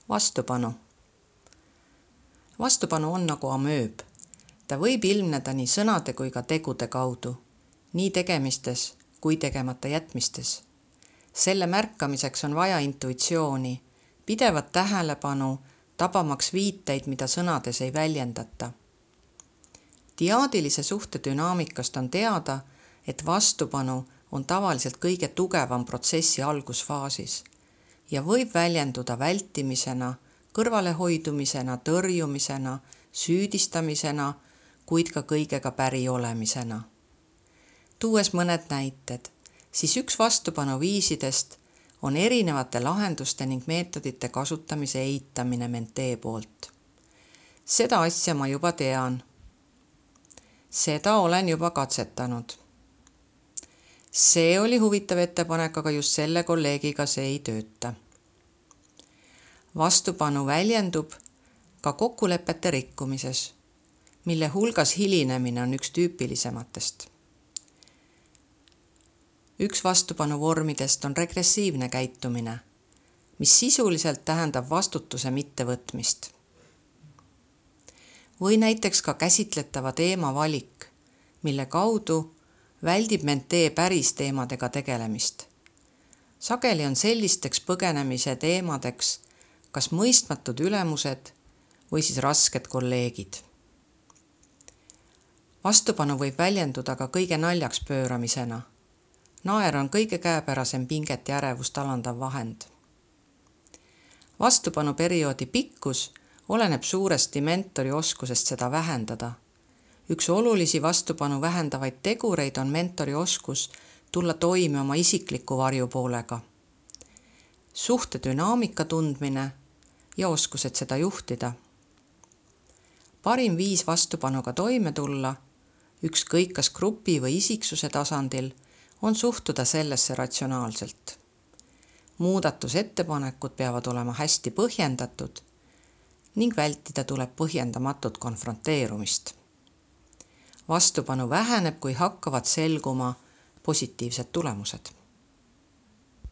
Vastupanu. Vastupanu on nagu amööb. Ta võib ilmneda nii sõnade kui ka tegude kaudu, nii tegemistes kui tegemata jätmistes. Selle märkamiseks on vaja intuitsiooni, pidevat tähelepanu, tabamaks viiteid, mida sõnades ei väljendata. Diaadilise suhte dünaamikast on teada, et vastupanu on tavaliselt kõige tugevam protsessi algusfaasis ja võib väljenduda vältimisena, kõrvalehoidumisena, tõrjumisena, süüdistamisena, kuid ka kõigega päri olemisena. Tuues mõned näited, siis üks vastupanu viisidest on erinevate lahenduste ning meetodite kasutamise eitamine mentee poolt. Seda asja ma juba tean. Seda olen juba katsetanud. See oli huvitav ettepanek, aga just selle kolleegiga see ei tööta. Vastupanu väljendub ka kokkulepete rikkumises, mille hulgas hilinemine on üks tüüpilisematest. Üks vastupanu vormidest on regressiivne käitumine, mis sisuliselt tähendab vastutuse mittevõtmist. Või näiteks ka käsitletava teema valik, mille kaudu väldib mentee päris teemadega tegelemist. Sageli on sellisteks põgenemise teemadeks kas mõistmatud ülemused või siis rasked kolleegid. Vastupanu võib väljenduda ka kõige naljaks pööramisena. Naer on kõige käepärasem pinget ja ärevust alandav vahend. Vastupanu perioodi pikkus oleneb suuresti mentori oskusest seda vähendada. Üks olulisi vastupanu vähendavaid tegureid on mentori oskus tulla toime oma isikliku varjupoolega. Suhte dünaamika tundmine ja oskused seda juhtida. Parim viis vastupanuga toime tulla, ükskõik kas grupi või isiksuse tasandil, on suhtuda sellesse ratsionaalselt. Muudatusettepanekud peavad olema hästi põhjendatud ning vältida tuleb põhjendamatut konfronteerumist. Vastupanu väheneb, kui hakkavad selguma positiivsed tulemused.